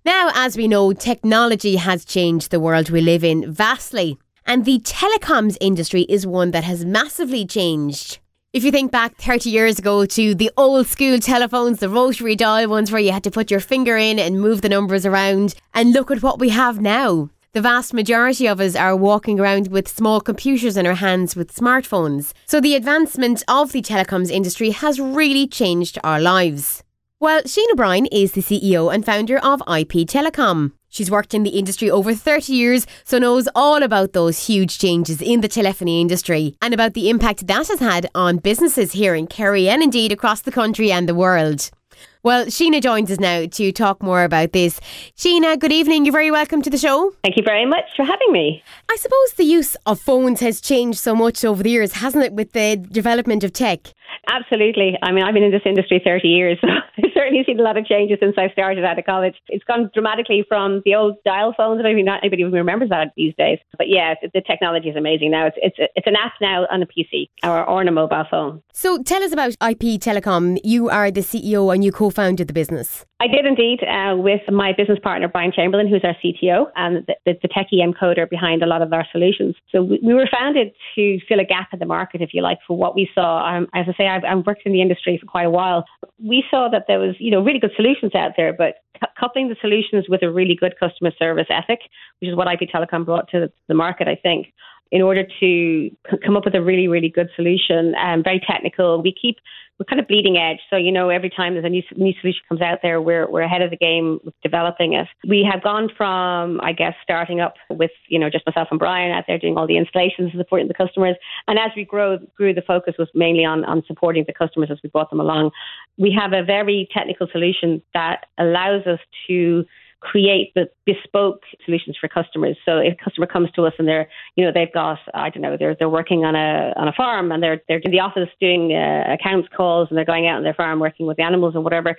Now, as we know, technology has changed the world we live in vastly. And the telecoms industry is one that has massively changed. If you think back 30 years ago to the old school telephones, the rotary dial ones where you had to put your finger in and move the numbers around, and look at what we have now. The vast majority of us are walking around with small computers in our hands with smartphones. So the advancement of the telecoms industry has really changed our lives. Well, Shane O'Brien is the CEO and founder of IP Telecom. She's worked in the industry over 30 years, so knows all about those huge changes in the telephony industry and about the impact that has had on businesses here in Kerry and indeed across the country and the world. Well, Sheena joins us now to talk more about this. Sheena, good evening. You're very welcome to the show. Thank you very much for having me. I suppose the use of phones has changed so much over the years, hasn't it, with the development of tech? Absolutely. I mean, I've been in this industry 30 years, so I've certainly seen a lot of changes since I started out of college. It's gone dramatically from the old dial phones. I don't think anybody even remembers that these days. But yeah, the technology is amazing now. It's an app now on a PC or on a mobile phone. So tell us about IP Telecom. You are the CEO and you co-founded the business. I did indeed, with my business partner, Brian Chamberlain, who's our CTO and the techie encoder behind a lot of our solutions. So we were founded to fill a gap in the market, if you like, for what we saw. As I say, I've worked in the industry for quite a while. We saw that there was, really good solutions out there, but coupling the solutions with a really good customer service ethic, which is what IP Telecom brought to the market, I think, in order to come up with a really, really good solution, very technical. We're kind of bleeding edge. So, every time there's a new solution comes out there, we're ahead of the game with developing it. We have gone from, starting up with, just myself and Brian out there doing all the installations and supporting the customers. And as we grew, the focus was mainly on supporting the customers as we brought them along. We have a very technical solution that allows us to create the bespoke solutions for customers. So if a customer comes to us and they've got, they're working on a farm and they're in the office doing accounts calls and they're going out on their farm working with the animals and whatever,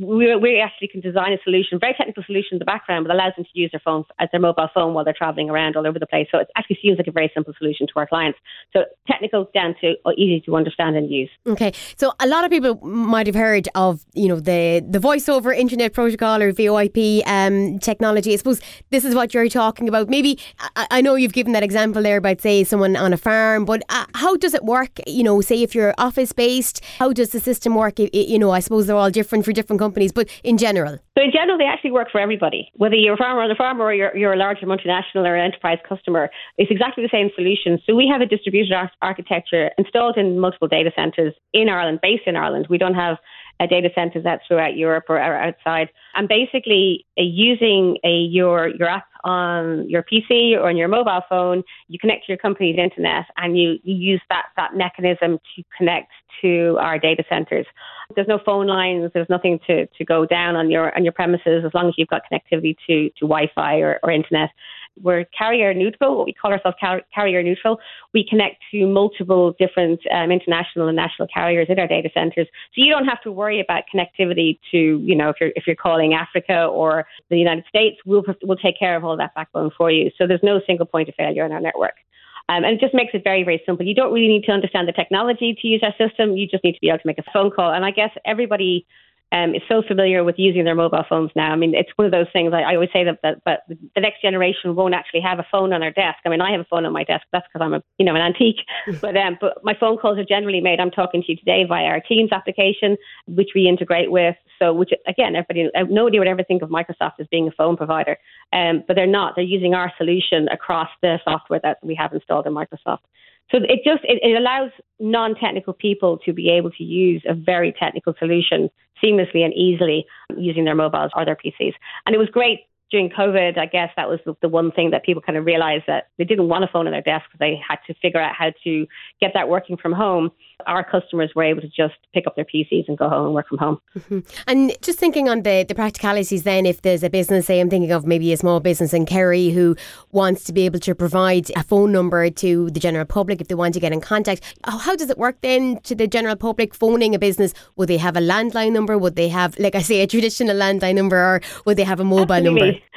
we actually can design a solution, very technical solution in the background, but allows them to use their phone as their mobile phone while they're traveling around all over the place. So it actually seems like a very simple solution to our clients. So technical down to easy to understand and use. Okay. So a lot of people might have heard of, the voice over internet protocol or VoIP technology. I suppose this is what you're talking about. Maybe, I know you've given that example there about, say, someone on a farm, but how does it work? Say if you're office based, how does the system work? I suppose they're all different for different companies, but in general. So in general, they actually work for everybody. Whether you're a farmer on a farm or you're a larger multinational or an enterprise customer, it's exactly the same solution. So we have a distributed architecture installed in multiple data centres in Ireland, based in Ireland. We don't have data centres out throughout Europe or outside. And basically, using your app on your PC or on your mobile phone, you connect to your company's internet and you use that mechanism to connect to our data centres. There's no phone lines. There's nothing to go down on your premises as long as you've got connectivity to Wi-Fi or internet. We're carrier neutral, what we call ourselves carrier neutral. We connect to multiple different international and national carriers in our data centres. So you don't have to worry about connectivity to, if you're calling Africa or the United States, we'll take care of all that backbone for you. So there's no single point of failure in our network. And it just makes it very, very simple. You don't really need to understand the technology to use our system. You just need to be able to make a phone call. And I guess everybody is so familiar with using their mobile phones now. I mean, it's one of those things. I always say that the next generation won't actually have a phone on their desk. I mean, I have a phone on my desk. That's because I'm an antique. But my phone calls are generally made. I'm talking to you today via our Teams application, which we integrate with. So, which again, nobody would ever think of Microsoft as being a phone provider, but they're not. They're using our solution across the software that we have installed in Microsoft. So it allows non-technical people to be able to use a very technical solution seamlessly and easily using their mobiles or their PCs. And it was great during COVID. I guess that was the one thing that people kind of realized, that they didn't want a phone on their desk because they had to figure out how to get that working from home. Our customers were able to just pick up their PCs and go home and work from home. Mm-hmm. And just thinking on the practicalities then, if there's a business, say I'm thinking of maybe a small business in Kerry who wants to be able to provide a phone number to the general public if they want to get in contact, how does it work then to the general public phoning a business? Would they have a landline number? Would they have, like I say, a traditional landline number, or would they have a mobile number? Absolutely.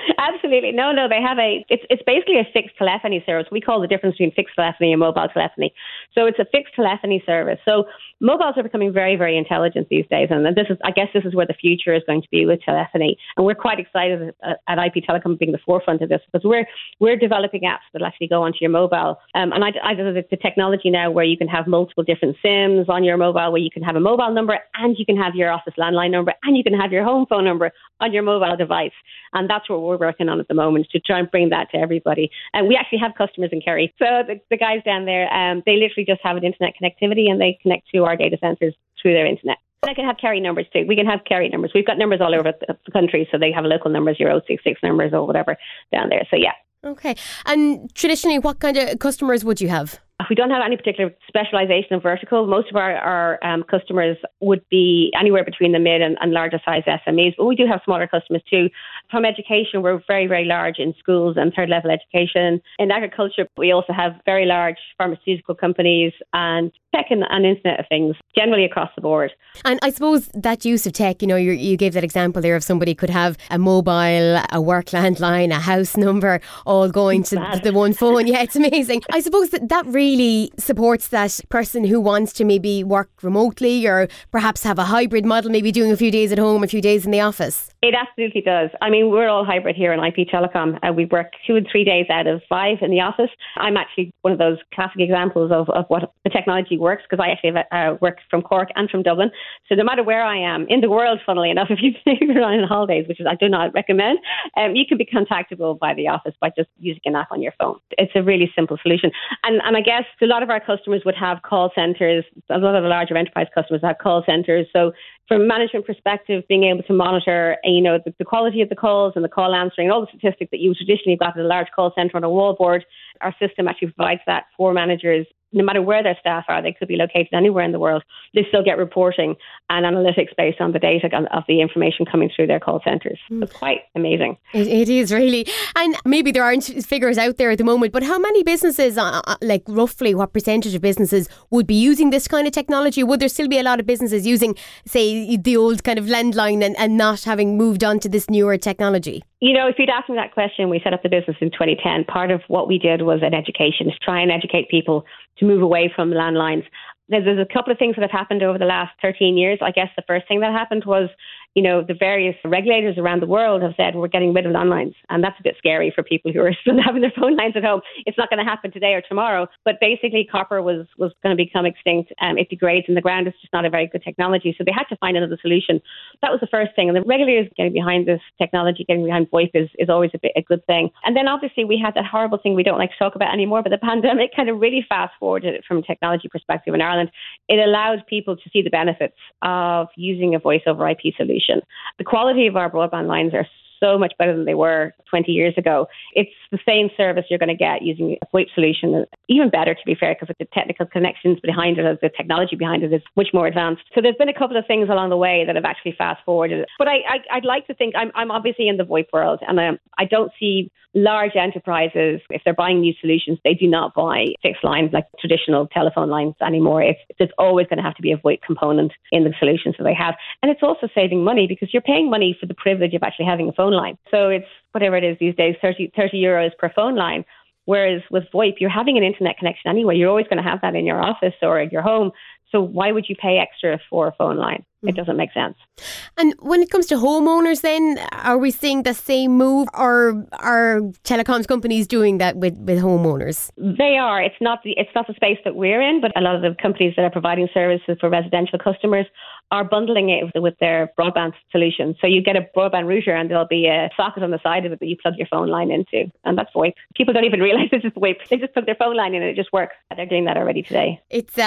Absolutely. No, they have it's basically a fixed telephony service. We call the difference between fixed telephony and mobile telephony. So it's a fixed telephony service. So mobiles are becoming very, very intelligent these days. And I guess this is where the future is going to be with telephony. And we're quite excited at IP Telecom being the forefront of this, because we're developing apps that actually go onto your mobile. And I do the technology now where you can have multiple different SIMs on your mobile, where you can have a mobile number and you can have your office landline number and you can have your home phone number on your mobile device. And that's what we're working on at the moment, to try and bring that to everybody. And we actually have customers in Kerry. So the guys down there, they literally just have an internet connectivity and they connect to our data centres through their internet. And I can have Kerry numbers too. We can have Kerry numbers. We've got numbers all over the country, so they have local numbers, your 066 numbers or whatever down there. So yeah. Okay. And traditionally, what kind of customers would you have? We don't have any particular specialisation of vertical. Most of our customers would be anywhere between the mid and larger size SMEs, but we do have smaller customers too. From education, we're very, very large in schools and third level education. In agriculture, we also have very large pharmaceutical companies and tech and Internet of Things, generally across the board. And I suppose that use of tech, you gave that example there of somebody could have a mobile, a work landline, a house number, all going to the one phone. Yeah, it's amazing. I suppose that really supports that person who wants to maybe work remotely or perhaps have a hybrid model, maybe doing a few days at home, a few days in the office. It absolutely does. I mean, we're all hybrid here in IP Telecom. We work 2 and 3 days out of 5 in the office. I'm actually one of those classic examples of what the technology works, because I actually work from Cork and from Dublin. So no matter where I am in the world, funnily enough, if you're on holidays, which I do not recommend, you can be contactable by the office by just using an app on your phone. It's a really simple solution. And I guess a lot of our customers would have call centres. A lot of the larger enterprise customers have call centres. So from a management perspective, being able to monitor, the quality of the calls and the call answering, all the statistics that you traditionally got at a large call centre on a wallboard, our system actually provides that for managers. No matter where their staff are, they could be located anywhere in the world, they still get reporting and analytics based on the data of the information coming through their call centres. It's quite amazing. It is really. And maybe there aren't figures out there at the moment, but how many businesses, like roughly what percentage of businesses would be using this kind of technology? Would there still be a lot of businesses using, say, the old kind of landline and not having moved on to this newer technology? If you'd asked me that question, we set up the business in 2010. Part of what we did was an education, to try and educate people to move away from landlines. There's a couple of things that have happened over the last 13 years. I guess the first thing that happened was, the various regulators around the world have said we're getting rid of landlines. And that's a bit scary for people who are still having their phone lines at home. It's not going to happen today or tomorrow. But basically, copper was going to become extinct. It degrades in the ground. It's just not a very good technology. So they had to find another solution. That was the first thing. And the regulators getting behind this technology, getting behind VoIP is always a good thing. And then obviously we had that horrible thing we don't like to talk about anymore, but the pandemic kind of really fast forwarded it from a technology perspective in Ireland. It allowed people to see the benefits of using a voice over IP solution. The quality of our broadband lines are so much better than they were 20 years ago. It's the same service you're going to get using a VoIP solution, even better to be fair, because the technical connections behind it, the technology behind it is much more advanced. So there's been a couple of things along the way that have actually fast forwarded it. But I'd like to think, I'm obviously in the VoIP world, and I don't see large enterprises, if they're buying new solutions, they do not buy fixed lines like traditional telephone lines anymore. There's always going to have to be a VoIP component in the solutions that they have. And it's also saving money, because you're paying money for the privilege of actually having a phone line. So it's whatever it is these days, 30 euros per phone line. Whereas with VoIP, you're having an internet connection anyway. You're always going to have that in your office or in your home. So why would you pay extra for a phone line? It doesn't make sense. And when it comes to homeowners then, are we seeing the same move, or are telecoms companies doing that with homeowners? They are. It's not the space that we're in, but a lot of the companies that are providing services for residential customers are bundling it with their broadband solution. So you get a broadband router and there'll be a socket on the side of it that you plug your phone line into. And that's VoIP. People don't even realise this is VoIP. They just plug their phone line in and it just works. They're doing that already today.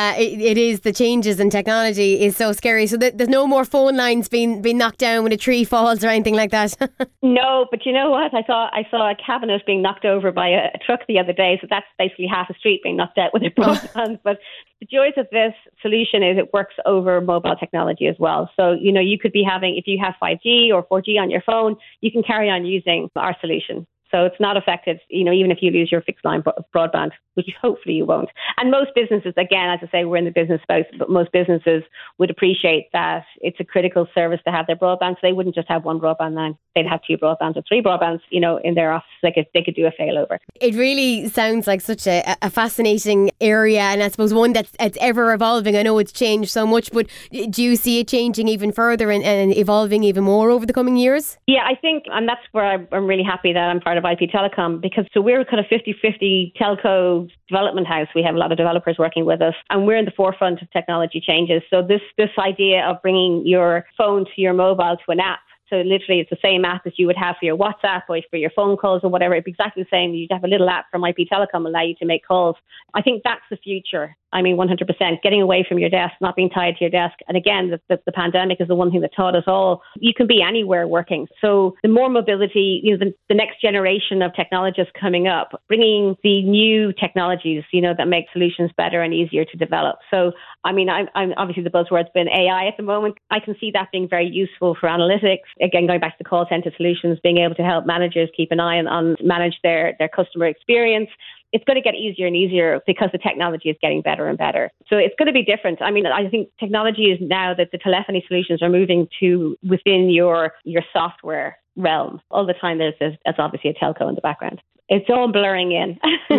It is. The changes in technology is so scary. So there's no more phone lines being knocked down when a tree falls or anything like that. No, but you know what? I saw a cabinet being knocked over by a truck the other day. So that's basically half a street being knocked out with a broadband. But the joys of this solution is it works over mobile technology as well. So, you could be having, if you have 5G or 4G on your phone, you can carry on using our solution. So it's not affected, even if you lose your fixed line broadband, which hopefully you won't. And most businesses, again, as I say, we're in the business space, but most businesses would appreciate that it's a critical service to have their broadband. So they wouldn't just have one broadband line. They'd have 2 broadbands or 3 broadbands, in their office. They could do a failover. It really sounds like such a fascinating area, and I suppose one that's ever evolving. I know it's changed so much, but do you see it changing even further and evolving even more over the coming years? Yeah, I think, and that's where I'm really happy that I'm part of IP Telecom, because so we're kind of 50-50 telco development house. We have a lot of developers working with us, and we're in the forefront of technology changes. So this idea of bringing your phone to your mobile to an app. So literally it's the same app as you would have for your WhatsApp or for your phone calls or whatever. It'd be exactly the same. You'd have a little app from IP Telecom allow you to make calls. I think that's the future. 100%, getting away from your desk, not being tied to your desk. And again, the pandemic is the one thing that taught us all, you can be anywhere working. So the more mobility, the next generation of technologists coming up, bringing the new technologies, that make solutions better and easier to develop. So, I'm obviously the buzzword's been AI at the moment. I can see that being very useful for analytics. Again, going back to call center solutions, being able to help managers keep an eye on manage their customer experience. It's going to get easier and easier because the technology is getting better and better. So it's going to be different. I think technology is now that the telephony solutions are moving to within your software realm. All the time there's obviously a telco in the background. It's all blurring in.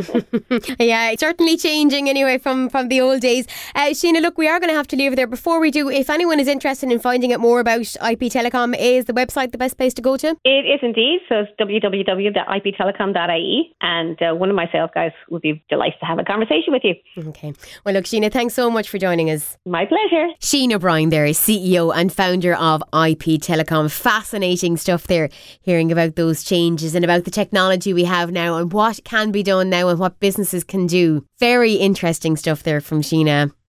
Yeah, it's certainly changing anyway from the old days. Sheena, look, we are going to have to leave it there. Before we do, if anyone is interested in finding out more about IP Telecom, is the website the best place to go to? It is indeed. So it's www.iptelecom.ie, and one of my sales guys would be delighted to have a conversation with you. Okay. Well, look, Sheena, thanks so much for joining us. My pleasure. Sheena O'Brien there is CEO and founder of IP Telecom. Fascinating stuff there, hearing about those changes and about the technology we have now and what can be done now and what businesses can do. Very interesting stuff there from Sheena.